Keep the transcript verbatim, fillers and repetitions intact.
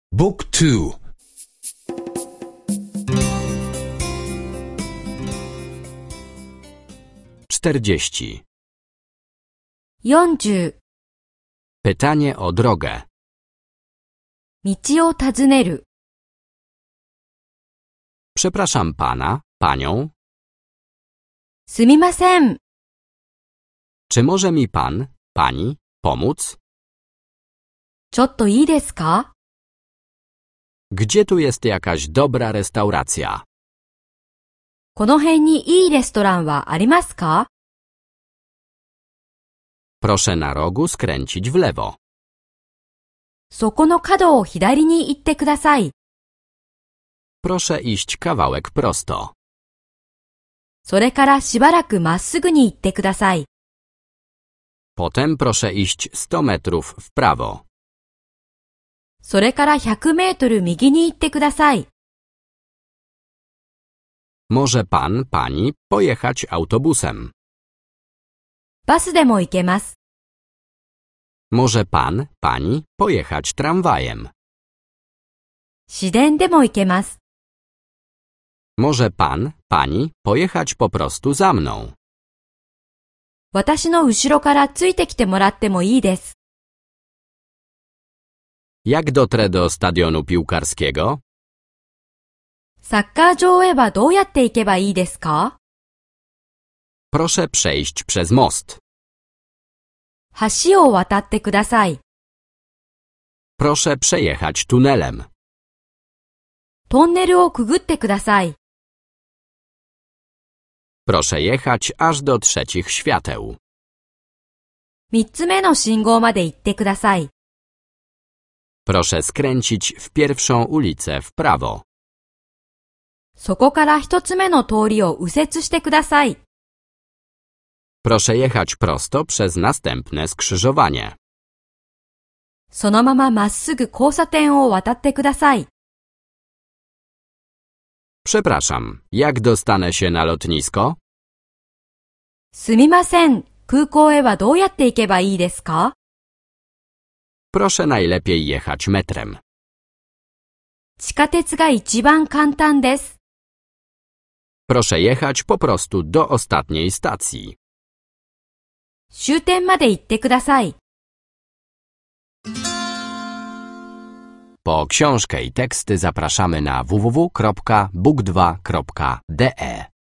Book two. 40. 40. Pytanie o drogę. 道を尋ねる。 Przepraszam pana, panią. すみません。 Czy może mi pan, pani, pomóc? ちょっといいですか？ Gdzie tu jest jakaś dobra restauracja? この辺にいいレストランはありますか？ Proszę na rogu skręcić w lewo. そこの角を左に行ってください。 Proszę iść kawałek prosto. それからしばらくまっすぐに行ってください。 Potem proszę iść sto metrów w prawo. それからひゃくメートル右に行ってください。 Może pan, pani pojechać autobusem. バスでも行けます。 Może pan, pani pojechać tramwajem. 市電でも行けます。 Może pan, pani pojechać po prostu za mną. 私の後ろからついてきてもらってもいいです。 Jak dotrę do stadionu piłkarskiego? サッカー場へはどうやって行けばいいですか？ Proszę przejść przez most. 橋を渡ってください。 Proszę przejechać tunelem. トンネルをくぐってください。 Proszę jechać aż do trzecich świateł. 三つ目の信号まで行ってください。 Proszę skręcić w pierwszą ulicę w prawo. そこから一つ目の通りを右折してください。 Proszę jechać prosto przez następne skrzyżowanie. そのまままっすぐ交差点を渡ってください。 Przepraszam, jak dostanę się na lotnisko? すみません、空港へはどうやって行けばいいですか？ Proszę najlepiej jechać metrem. 地下鉄が一番簡単です。 Proszę jechać po prostu do ostatniej stacji. 終点まで行ってください。 Po książkę i teksty zapraszamy na w w w kropka book dwa kropka d e.